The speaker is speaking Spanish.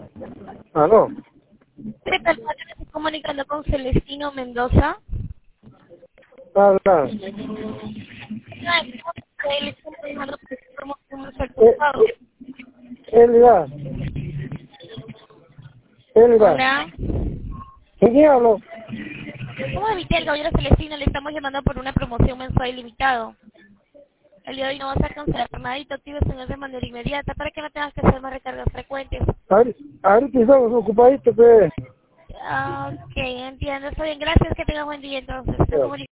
¿Aló? ¿Qué tal? Estoy comunicando con Celestino Mendoza. Habla. Él está llamando por promoción mensual, por Eh, favor. Elida. Elida. Hola. ¿Quién hablo? ¿Cómo evité el caballero Celestino? Le estamos llamando por una promoción mensual limitado. El día de hoy no vas a cancelar nada y te actives en de manera inmediata para que no tengas que hacer más recargas frecuentes. Ahorita estamos ocupaditos, pues. Ok, entiendo. Está bien. Gracias. Que tengas buen día entonces. Te Ya. comunico.